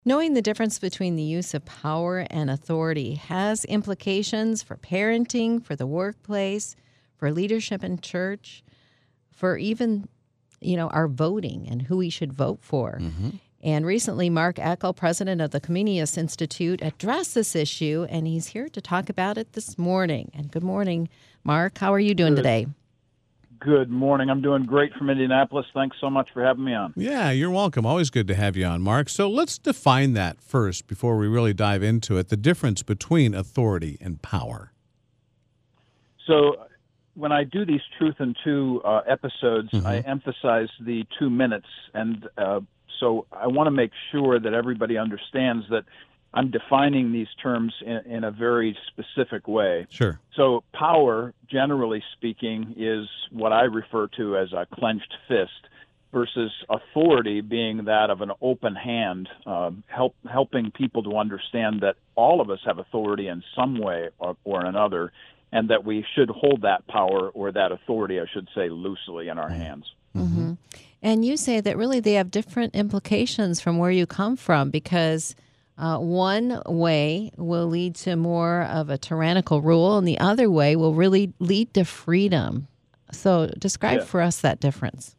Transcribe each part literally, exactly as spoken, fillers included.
Knowing the difference between the use of power and authority has implications for parenting, for the workplace, for leadership in church, for even, you know, our voting and who we should vote for. Mm-hmm. And recently, Mark Eckel, president of the Comenius Institute, addressed this issue, and he's here to talk about it this morning. And good morning, Mark. How are you doing Good. today? Good morning. I'm doing great from Indianapolis. Thanks so much for having me on. Yeah, you're welcome. Always good to have you on, Mark. So let's define that first before we really dive into it, the difference between authority and power. So when I do these Truth in Two uh, episodes, Mm-hmm. I emphasize the two minutes. And uh, so I want to make sure that everybody understands that I'm defining these terms in, in a very specific way. Sure. So power, generally speaking, is what I refer to as a clenched fist, versus authority being that of an open hand, uh, help, helping people to understand that all of us have authority in some way or, or another, and that we should hold that power or that authority, I should say, loosely in our hands. Mm-hmm. And you say that really they have different implications from where you come from, because Uh, one way will lead to more of a tyrannical rule, and the other way will really lead to freedom. So describe Yeah. for us that difference.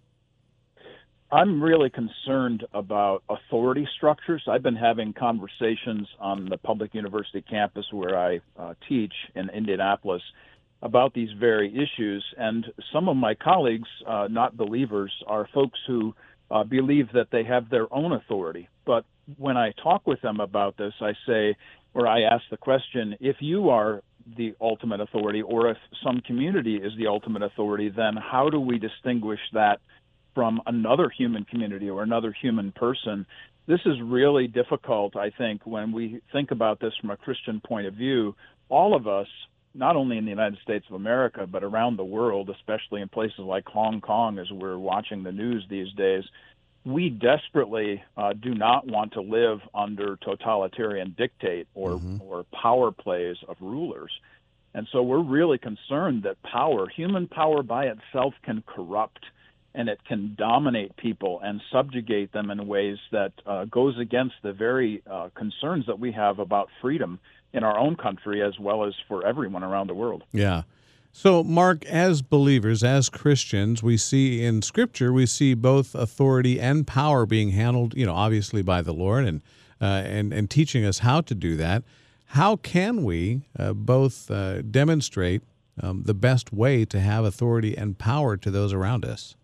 I'm really concerned about authority structures. I've been having conversations on the public university campus where I uh, teach in Indianapolis about these very issues. And some of my colleagues, uh, not believers, are folks who uh, believe that they have their own authority. But when I talk with them about this, I say, or I ask the question, if you are the ultimate authority, or if some community is the ultimate authority, then how do we distinguish that from another human community or another human person? This is really difficult, I think, when we think about this from a Christian point of view. All of us, not only in the United States of America, but around the world, especially in places like Hong Kong, as we're watching the news these days, we desperately uh, do not want to live under totalitarian dictate or, Mm-hmm. or power plays of rulers. And so we're really concerned that power, human power by itself, can corrupt, and it can dominate people and subjugate them in ways that uh, goes against the very uh, concerns that we have about freedom in our own country as well as for everyone around the world. Yeah. So, Mark, as believers, as Christians, we see in Scripture, we see both authority and power being handled, you know, obviously by the Lord, and uh, and and teaching us how to do that. How can we uh, both uh, demonstrate um, the best way to have authority and power to those around us?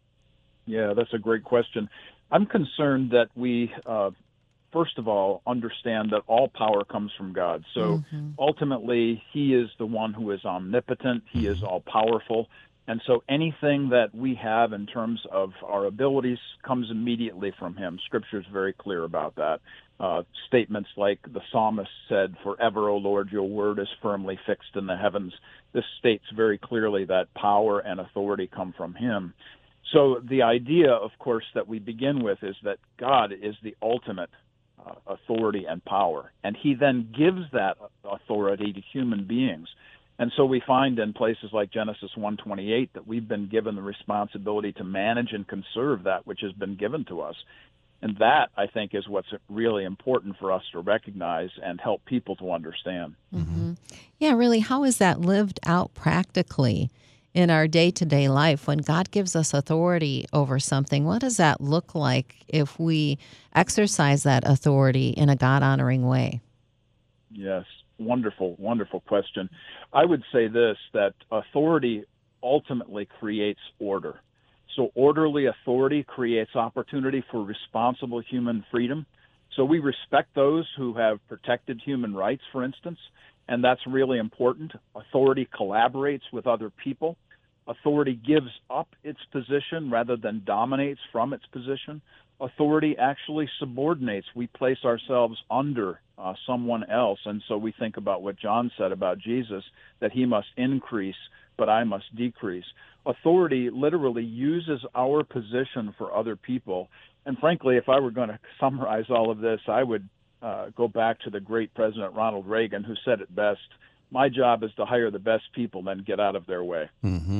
Yeah, that's a great question. I'm concerned that we, uh, first of all, understand that all power comes from God. So Mm-hmm. ultimately, He is the one who is omnipotent. He is all powerful. And so anything that we have in terms of our abilities comes immediately from Him. Scripture is very clear about that. Uh, statements like the psalmist said, "Forever, O Lord, your word is firmly fixed in the heavens." This states very clearly that power and authority come from Him. So the idea, of course, that we begin with is that God is the ultimate uh, authority and power, and He then gives that authority to human beings. And so we find in places like Genesis one twenty-eight that we've been given the responsibility to manage and conserve that which has been given to us. And that, I think, is what's really important for us to recognize and help people to understand. Mm-hmm. Yeah, really, how is that lived out practically in our day-to-day life? When God gives us authority over something, what does that look like if we exercise that authority in a God-honoring way? Yes, wonderful, wonderful question. I would say this, that authority ultimately creates order. So orderly authority creates opportunity for responsible human freedom. So we respect those who have protected human rights, for instance, and that's really important. Authority collaborates with other people. Authority gives up its position rather than dominates from its position. Authority actually subordinates. We place ourselves under uh, someone else. And so we think about what John said about Jesus, that He must increase, but I must decrease. Authority literally uses our position for other people. And frankly, if I were going to summarize all of this, I would uh, go back to the great President Ronald Reagan, who said it best: my job is to hire the best people, then get out of their way. Mm-hmm.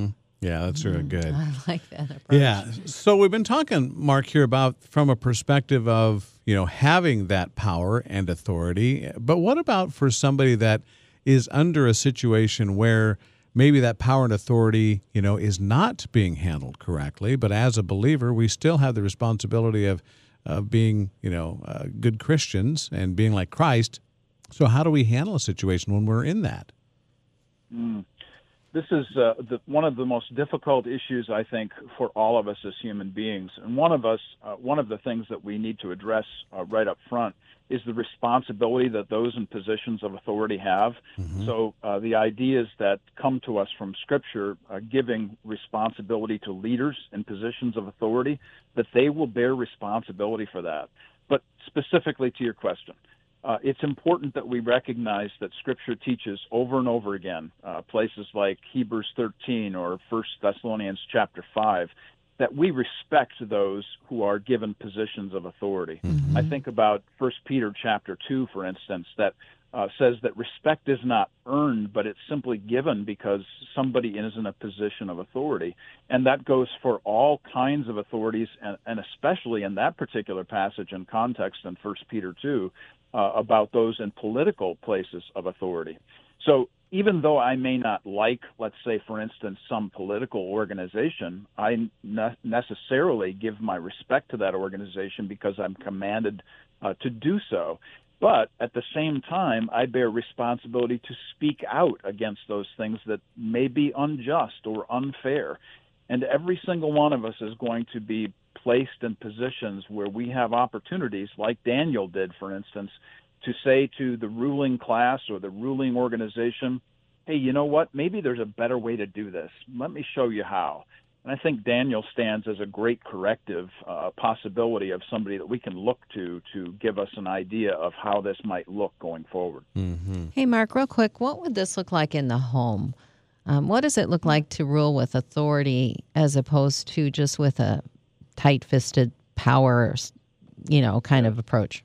Yeah, that's really good. I like that approach. Yeah. So we've been talking, Mark, here about from a perspective of, you know, having that power and authority. But what about for somebody that is under a situation where maybe that power and authority, you know, is not being handled correctly, but as a believer, we still have the responsibility of, of being, you know, uh, good Christians and being like Christ. So how do we handle a situation when we're in that? Mm. This is uh, the, one of the most difficult issues, I think, for all of us as human beings. And one of us, uh, one of the things that we need to address uh, right up front is the responsibility that those in positions of authority have. Mm-hmm. So uh, the ideas that come to us from Scripture uh, giving responsibility to leaders in positions of authority, that they will bear responsibility for that. But specifically to your question, Uh, it's important that we recognize that Scripture teaches over and over again, uh, places like Hebrews thirteen or First Thessalonians chapter five, that we respect those who are given positions of authority. Mm-hmm. I think about First Peter chapter two, for instance, that uh, says that respect is not earned, but it's simply given because somebody is in a position of authority. And that goes for all kinds of authorities, and, and especially in that particular passage and context in First Peter two, Uh, about those in political places of authority. So even though I may not like, let's say, for instance, some political organization, I ne- necessarily give my respect to that organization because I'm commanded uh, to do so. But at the same time, I bear responsibility to speak out against those things that may be unjust or unfair. And every single one of us is going to be placed in positions where we have opportunities, like Daniel did, for instance, to say to the ruling class or the ruling organization, hey, you know what, maybe there's a better way to do this. Let me show you how. And I think Daniel stands as a great corrective uh, possibility of somebody that we can look to to give us an idea of how this might look going forward. Mm-hmm. Hey, Mark, real quick, what would this look like in the home? Um, what does it look like to rule with authority as opposed to just with a tight-fisted power, you know, kind of approach?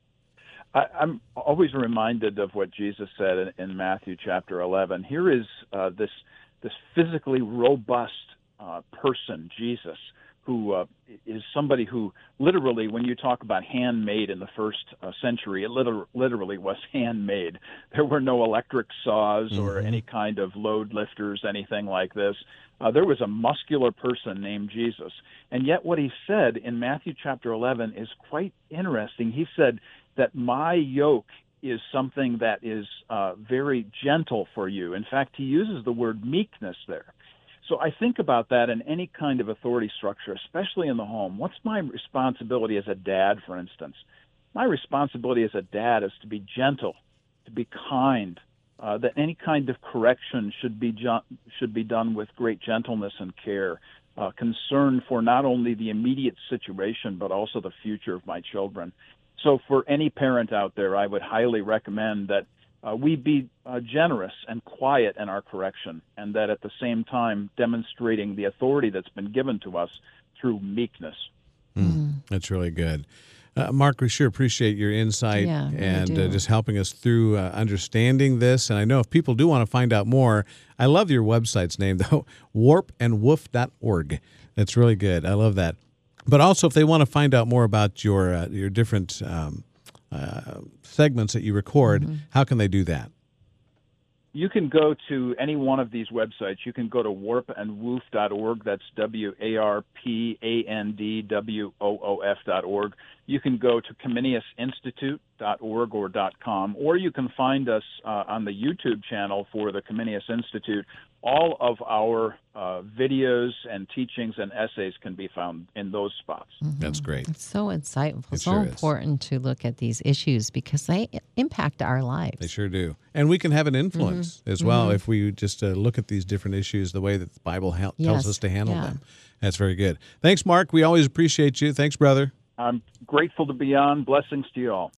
I, I'm always reminded of what Jesus said in, in Matthew chapter eleven. Here is uh, this this physically robust uh, person, Jesus, who uh, is somebody who literally, when you talk about handmade in the first uh, century, it liter- literally was handmade. There were no electric saws mm-hmm. or any kind of load lifters, anything like this. Uh, there was a muscular person named Jesus. And yet what he said in Matthew chapter eleven is quite interesting. He said that my yoke is something that is uh, very gentle for you. In fact, he uses the word meekness there. So I think about that in any kind of authority structure, especially in the home. What's my responsibility as a dad, for instance? My responsibility as a dad is to be gentle, to be kind, uh, that any kind of correction should be ju- should be done with great gentleness and care, uh, concern for not only the immediate situation, but also the future of my children. So for any parent out there, I would highly recommend that Uh, we be uh, generous and quiet in our correction, and that at the same time demonstrating the authority that's been given to us through meekness. Mm, that's really good. Uh, Mark, we sure appreciate your insight yeah, and really uh, just helping us through uh, understanding this. And I know if people do want to find out more, I love your website's name, though, warp and woof dot org. That's really good. I love that. But also, if they want to find out more about your uh, your different um, uh, segments that you record, mm-hmm. how can they do that? You can go to any one of these websites. You can go to warp and woof dot org. That's W A R P A N D W O O F dot org. You can go to Comenius Institute dot org or .com, or you can find us uh, on the YouTube channel for the Comenius Institute. All of our uh, videos and teachings and essays can be found in those spots. Mm-hmm. That's great. It's so insightful, it so sure important is. to look at these issues because they impact our lives. They sure do. And we can have an influence mm-hmm. as well mm-hmm. if we just uh, look at these different issues the way that the Bible ha- yes. tells us to handle yeah. them. That's very good. Thanks, Mark. We always appreciate you. Thanks, brother. I'm grateful to be on. Blessings to you all.